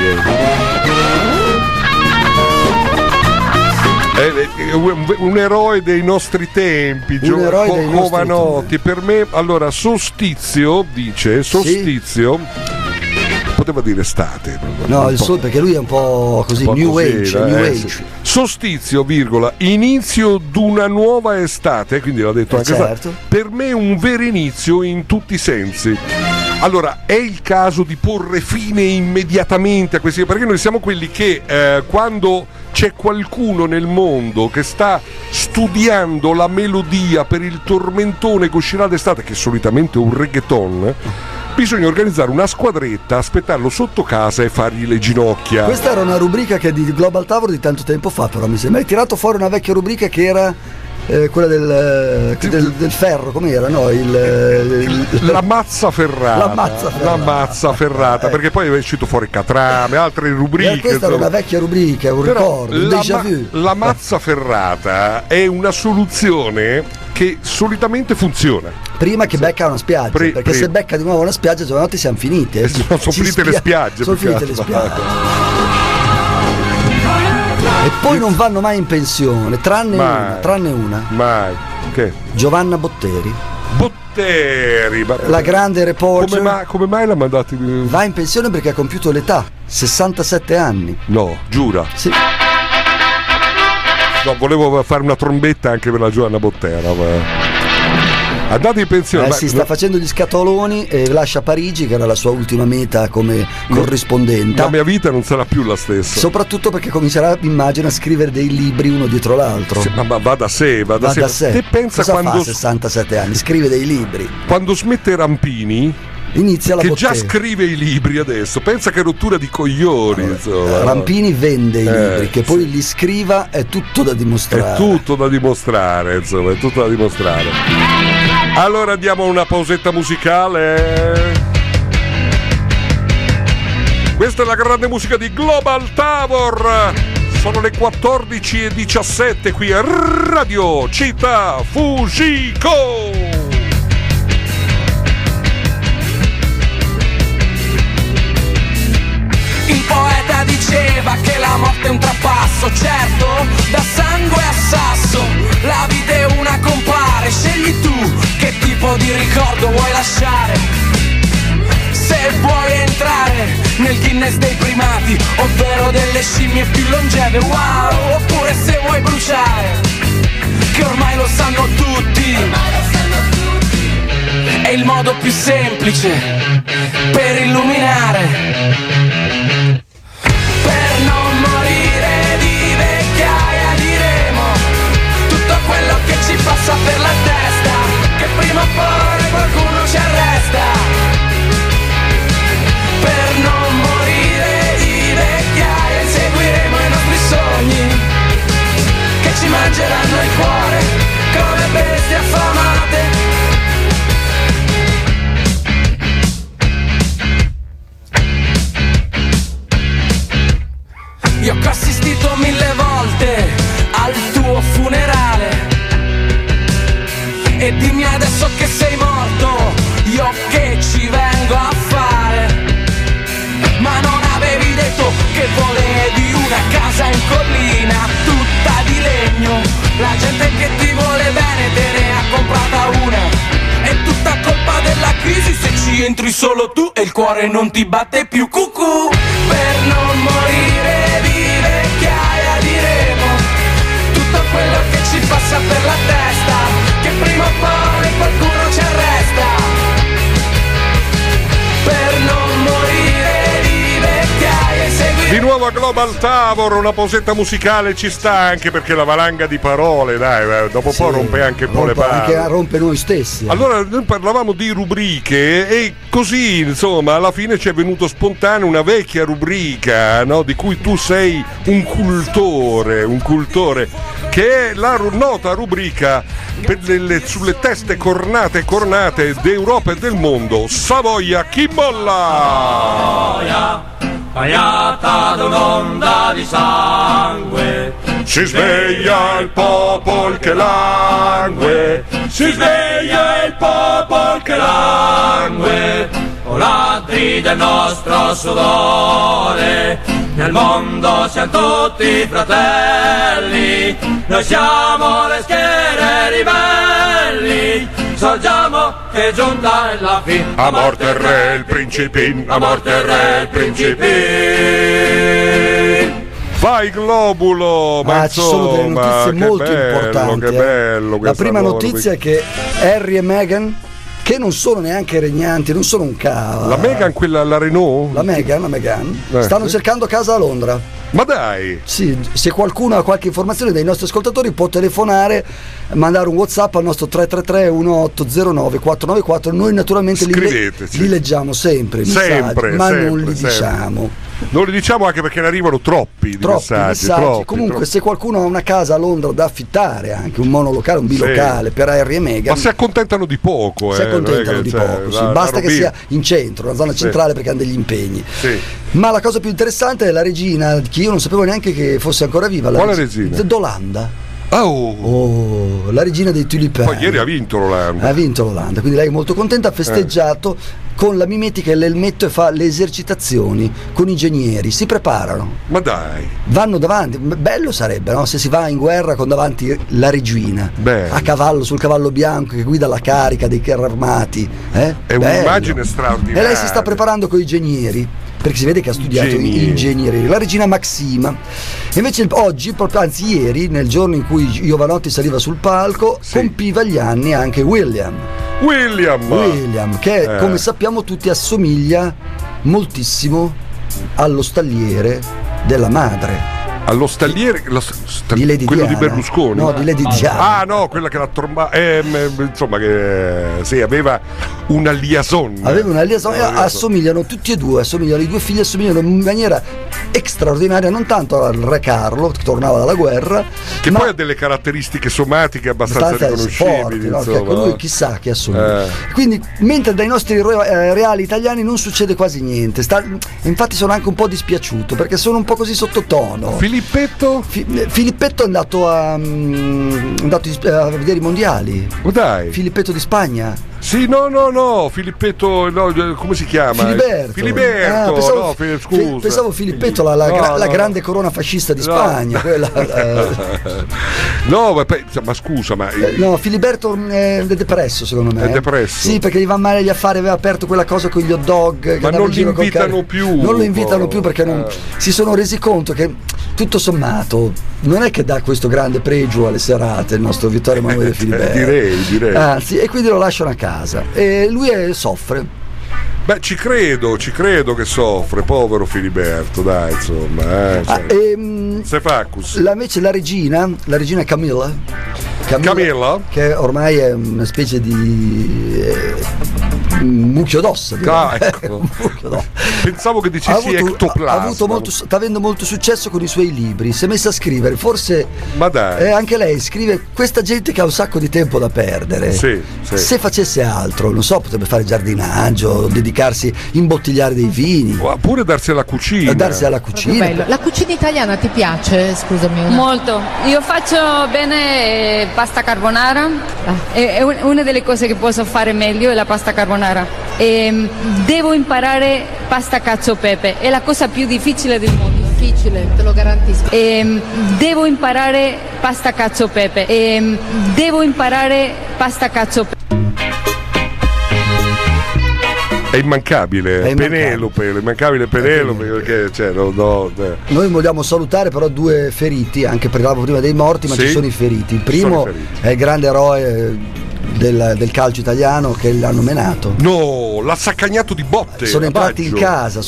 Un eroe dei nostri tempi, Jovanotti. Per me, allora, Solstizio poteva dire estate. No, il sole, perché lui è un po' così, New Age. Sì. Solstizio, inizio d'una nuova estate, quindi l'ha detto anche certo. Per me un vero inizio in tutti i sensi. Allora, è il caso di porre fine immediatamente a questi, perché noi siamo quelli che quando c'è qualcuno nel mondo che sta studiando la melodia per il tormentone che uscirà d'estate, che solitamente è un reggaeton, bisogna organizzare una squadretta, aspettarlo sotto casa e fargli le ginocchia. Questa era una rubrica che di Global Tower di tanto tempo fa, però mi sembra. Hai tirato fuori una vecchia rubrica che era quella del ferro, com'era? No, la mazza ferrata. La mazza ferrata. Perché poi è uscito fuori Catrame, altre rubriche. Questa era una vecchia rubrica, un ricordo, un déjà vu. La mazza ferrata è una soluzione che solitamente funziona. Prima che becca una spiaggia, perché se becca di nuovo una spiaggia, Giovanotti siamo finiti. Sono finite le spiagge. Sono finite le spiagge. E poi non vanno mai in pensione, tranne una. Mai. Che? Giovanna Botteri. La grande reporter. Come mai l'ha mandata? Va in pensione perché ha compiuto l'età, 67 anni. No, giura. Sì. No, volevo fare una trombetta anche per la Giovanna Bottera, ma andate in pensione. Si sta facendo gli scatoloni e lascia Parigi, che era la sua ultima meta come corrispondente. La mia vita non sarà più la stessa. Soprattutto perché comincerà, immagino, a scrivere dei libri uno dietro l'altro. Sì, ma va da sé. Te pensa quando fa 67 anni, scrive dei libri. Quando smette Rampini, inizia la che bottega. Già scrive i libri adesso, pensa che rottura di coglioni. Rampini vende i libri, che poi li scriva è tutto da dimostrare. È tutto da dimostrare. Allora diamo una pausetta musicale. Questa è la grande musica di Global Tower. Sono le 14:17 qui a Radio Città Fujiko. Il poeta diceva che la morte è un trapasso, certo, da sangue a sasso. La vita è una compare, scegli tu che tipo di ricordo vuoi lasciare. Se vuoi entrare nel Guinness dei primati, ovvero delle scimmie più longeve, wow, oppure se vuoi bruciare, che ormai lo sanno tutti. È il modo più semplice per illuminare. Per non morire di vecchiaia diremo tutto quello che ci passa per la testa, che prima o poi qualcuno ci arresta. Per non morire di vecchiaia inseguiremo i nostri sogni, che ci mangeranno il cuore come bestie affamate. Io ho assistito 1000 volte al tuo funerale, e dimmi adesso che sei morto, io che ci vengo a fare? Ma non che volevi una casa in collina tutta di legno, la gente che ti vuole bene te ne ha comprata una. È tutta colpa della crisi se ci entri solo tu e il cuore non ti batte più. Cucù, per non morire di vecchiaia diremo tutto quello che ci passa per la testa, che prima o poi qualcuno ci arresta. Per non morire di vecchiaia seguire. Di nuovo a Global Tavor, una posetta musicale ci sta, anche perché la valanga di parole, dai, dopo un po' rompe anche un po' le palle. Anche rompe noi stessi. Allora, noi parlavamo di rubriche e così, insomma, alla fine ci è venuto spontaneo una vecchia rubrica, no? Di cui tu sei un cultore, che è la nota rubrica sulle teste cornate d'Europa e del mondo. Savoia chi molla? Bagnata da un'onda di sangue, si sveglia il popolo che langue, si sveglia il popolo che langue, o ladri del nostro sudore, nel mondo siamo tutti fratelli, noi siamo le schiere ribelli, sorgiamo che giunta è la fine. A morte il re il principin, a morte il re il principin. Vai Globulo! Ma ci sono delle notizie molto importanti. Che bello, la prima notizia è che Harry e Meghan, che non sono neanche regnanti, non sono un cavolo. La Meghan, quella, la Renault? La Meghan stanno cercando casa a Londra. Ma dai! Sì, se qualcuno ha qualche informazione dei nostri ascoltatori può telefonare, mandare un WhatsApp al nostro 333 1809 494. Noi naturalmente li leggiamo sempre, ma non li diciamo. Non li diciamo anche perché ne arrivano troppi messaggi. Comunque, se qualcuno ha una casa a Londra da affittare, anche un monolocale, un bilocale per Harry e Meghan, ma si accontentano di poco. Si accontentano di poco, sì. Basta che sia in centro, una zona centrale, perché hanno degli impegni. Sì. Ma la cosa più interessante è la regina, che io non sapevo neanche che fosse ancora viva. Quale regina? D'Olanda. La regina dei tulipani. Poi ieri ha vinto l'Olanda. Quindi lei è molto contenta, ha festeggiato con la mimetica e l'elmetto e fa le esercitazioni con i ingegneri, si preparano. Ma dai. Vanno davanti, bello sarebbe, no? Se si va in guerra con davanti la regina, a cavallo, sul cavallo bianco che guida la carica dei carri armati. È un'immagine straordinaria. E lei si sta preparando con i ingegneri, perché si vede che ha studiato ingegneria, la regina Maxima. Invece oggi, anzi ieri, nel giorno in cui Jovanotti saliva sul palco, compiva gli anni anche William, che come sappiamo tutti assomiglia moltissimo allo stalliere della madre. Allo stalliere di Lady quello Diana. Di Berlusconi? No, di Lady Diana. Ah no, quella che l'ha trombata, insomma, che sì, aveva una liaison. Assomigliano tutti e due, i due figli assomigliano in maniera straordinaria, non tanto al re Carlo che tornava dalla guerra, che poi ha delle caratteristiche somatiche abbastanza riconoscibili, forti, ecco, lui chissà che assomiglia. Quindi mentre dai nostri reali italiani non succede quasi niente, infatti sono anche un po' dispiaciuto perché sono un po' così sottotono. Filippetto? Filippetto è andato a vedere i mondiali. Dai. Filippetto di Spagna. Sì, no, Filippetto, come si chiama? Filiberto. Pensavo Filippetto, la grande corona fascista di Spagna. Ma scusa, ma no, Filiberto è depresso, secondo me. È depresso? Sì, perché gli va male gli affari, aveva aperto quella cosa con gli hot dog. Ma non li invitano più. Non lo invitano più perché si sono resi conto che tutto sommato non è che dà questo grande pregio alle serate il nostro Vittorio Emanuele Filiberto. Direi. Anzi, e quindi lo lasciano a casa e lui soffre. Beh, ci credo che soffre, povero Filiberto, dai, insomma. Se fa così. Invece la regina Camilla, che ormai è una specie di mucchio d'ossa. Ecco. Pensavo che dicessi ectoplasma. Sta avendo molto successo con i suoi libri. Si è messa a scrivere, forse. Ma dai. Anche lei scrive, questa gente che ha un sacco di tempo da perdere. Sì. Se facesse altro, non so, potrebbe fare giardinaggio, dedicarsi, imbottigliare dei vini. Oppure darsi alla cucina. La cucina italiana ti piace? Scusami. Molto. Io faccio bene pasta carbonara. È una delle cose che posso fare meglio è la pasta carbonara. Devo imparare pasta cacio e pepe, è la cosa più difficile del mondo. difficile, te lo garantisco. Devo imparare pasta cacio pepe. Devo imparare pasta cacio pepe. È immancabile, Penelope, perché Noi vogliamo salutare però 2 feriti, anche perché parlavo prima dei morti, ma ci sono i feriti. Il primo è il grande eroe del calcio italiano che l'hanno menato. No, l'ha saccagnato di botte. Sono entrati in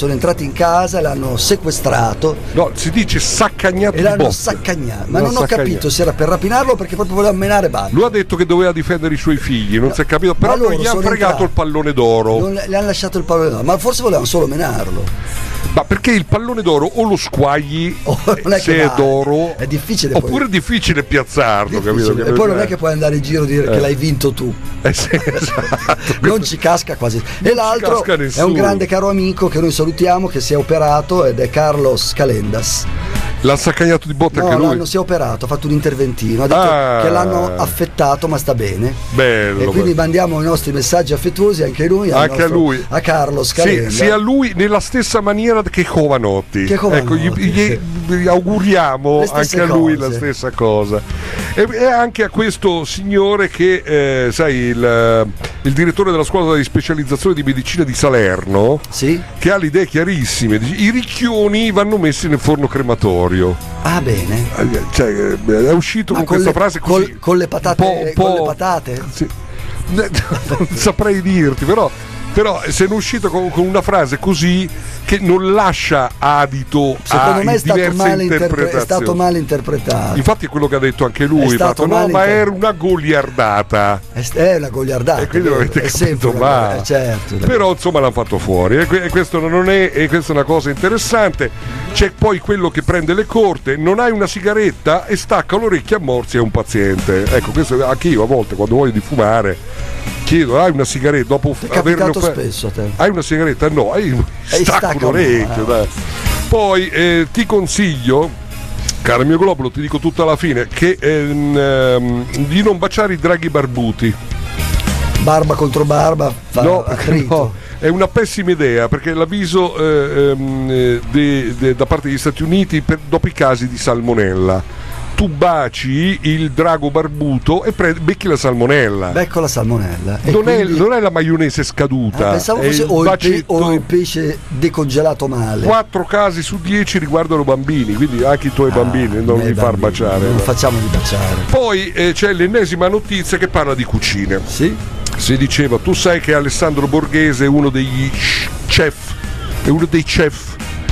casa, l'hanno sequestrato. No, si dice saccagnato e di botte. L'hanno saccagnato, ma non ho capito se era per rapinarlo o perché proprio voleva menare Baggio. Lui ha detto che doveva difendere i suoi figli, non si è capito, però non gli hanno fregato il pallone d'oro. Le hanno lasciato il pallone d'oro, ma forse volevano solo menarlo. Ma perché il pallone d'oro o lo squagli se è d'oro, è difficile, oppure è difficile piazzarlo, capito? E poi non è che puoi andare in giro a dire che l'hai vinto tu. Esatto. Non ci casca quasi. E l'altro è un grande caro amico che noi salutiamo, che si è operato, ed è Carlos Calendas. L'ha saccagnato di botte anche lui? No, si è operato, ha fatto un interventino, ha detto che l'hanno affettato ma sta bene. Bello. E quindi mandiamo i nostri messaggi affettuosi anche noi, a Carlos Calendas. Sì, a lui nella stessa maniera che Jovanotti. Ecco, gli auguriamo anche a lui la stessa cosa. E anche a questo signore che, sai, il direttore della scuola di specializzazione di medicina di Salerno, che ha le idee chiarissime. I ricchioni vanno messi nel forno crematorio. Ah, bene. Cioè, è uscito con questa frase così. Con le patate? Con le patate? Sì. Non saprei dirti, però se ne è uscito con una frase così che non lascia adito secondo me è stato male interpretato. Infatti è quello che ha detto anche lui, ma era una goliardata. È una goliardata, e quindi avete capito male. Certo. Però insomma l'hanno fatto fuori e questo non è, e questa è una cosa interessante. C'è poi quello che prende le corte, non hai una sigaretta e stacca l'orecchia a morsi a un paziente. Ecco, questo anche io a volte quando voglio di fumare chiedo: hai una sigaretta? Dopo averlo spesso a te. Hai una sigaretta? No, stacco l'orecchio, dai. Poi ti consiglio, caro mio globulo, ti dico tutta alla fine, che di non baciare i draghi barbuti. Barba contro barba fa attrito. No, è una pessima idea, perché l'avviso da parte degli Stati Uniti dopo i casi di salmonella. Tu baci il drago barbuto e becchi la salmonella. Becco la salmonella. Non è la maionese scaduta. Pensavo fosse o il pesce decongelato male. 4 casi su 10 riguardano bambini, quindi anche i tuoi bambini non li far baciare. Non facciamo di baciare. Poi c'è l'ennesima notizia che parla di cucine. Sì. Si diceva, tu sai che Alessandro Borghese è uno degli chef, è uno dei chef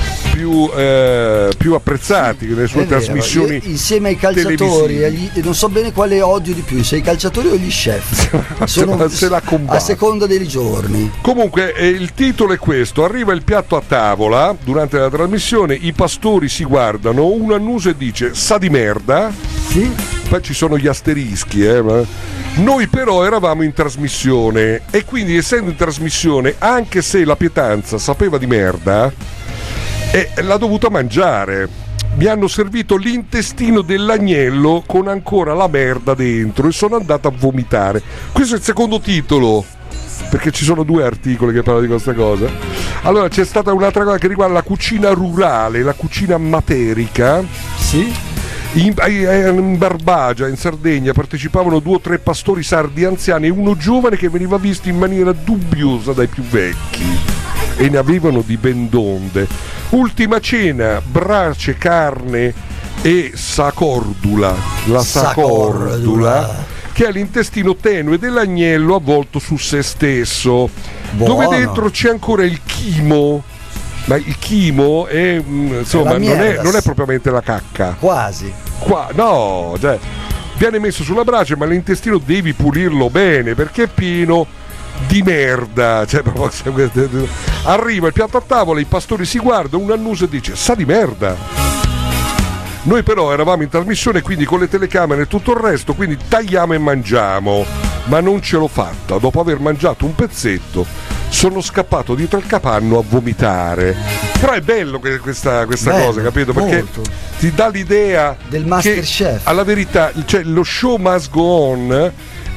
più apprezzati nelle sue trasmissioni. Io, insieme ai calciatori, non so bene quale odio di più, se i calciatori o gli chef. Se la combatte. A seconda dei giorni. Comunque il titolo è questo: arriva il piatto a tavola durante la trasmissione, i pastori si guardano, uno annusa e dice sa di merda. Sì. Poi ci sono gli asterischi, ma noi però eravamo in trasmissione e quindi, essendo in trasmissione, anche se la pietanza sapeva di merda, l'ha dovuta mangiare. Mi hanno servito l'intestino dell'agnello con ancora la merda dentro e sono andato a vomitare. Questo è il secondo titolo, perché ci sono 2 articoli che parlano di questa cosa. Allora c'è stata un'altra cosa che riguarda la cucina rurale, la cucina materica. Sì. In Barbagia, in Sardegna, partecipavano 2 o 3 pastori sardi anziani e uno giovane che veniva visto in maniera dubbiosa dai più vecchi, e ne avevano di ben donde. Ultima cena, brace, carne e sacordula, la sacordula, che è l'intestino tenue dell'agnello avvolto su se stesso. Buono. Dove dentro c'è ancora il chimo. Ma il chimo è, insomma, non è propriamente la cacca. Quasi. No, cioè, viene messo sulla brace, ma l'intestino devi pulirlo bene perché è pieno di merda. Cioè, arriva il piatto a tavola, i pastori si guardano, un annusa e dice sa di merda. Noi però eravamo in trasmissione, quindi con le telecamere e tutto il resto, quindi tagliamo e mangiamo, ma non ce l'ho fatta. Dopo aver mangiato un pezzetto sono scappato dietro il capanno a vomitare. Però è bello questa cosa, capito? Perché molto. Ti dà l'idea del Masterchef. Alla verità, cioè, lo show must go on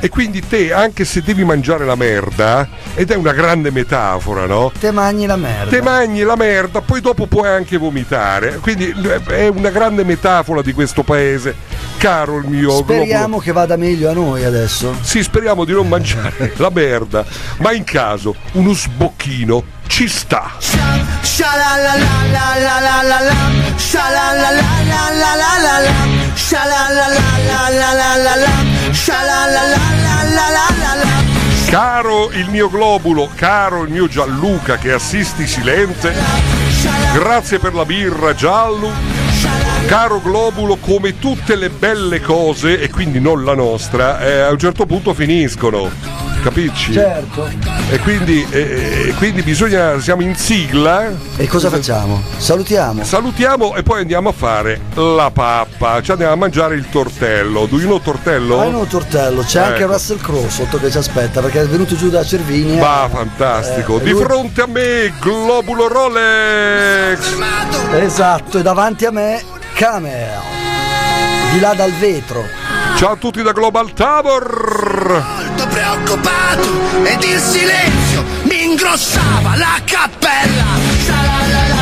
E quindi te, anche se devi mangiare la merda, ed è una grande metafora, no? Te mangi la merda. Te mangi la merda, poi dopo puoi anche vomitare. Quindi è una grande metafora di questo paese, caro il mio Speriamo che vada meglio a noi adesso. Sì, speriamo di non mangiare la merda, ma in caso uno sbocchino ci sta. Caro il mio Globulo, caro il mio Gianluca che assisti silente, grazie per la birra, Giallo. Caro Globulo, come tutte le belle cose, e quindi non la nostra, a un certo punto finiscono, capisci? Certo. E quindi bisogna, siamo in sigla. E cosa facciamo? Salutiamo e poi andiamo a fare la pappa, cioè andiamo a mangiare il tortello. Do you know tortello? Un tortello, c'è anche Russell Crowe sotto che ci aspetta perché è venuto giù da Cervinia. Va, fantastico. Di fronte a me Globulo Rolex. Esatto, e davanti a me Camel, di là dal vetro. Ciao a tutti da Global Tower. Molto preoccupato ed il silenzio mi ingrossava la cappella.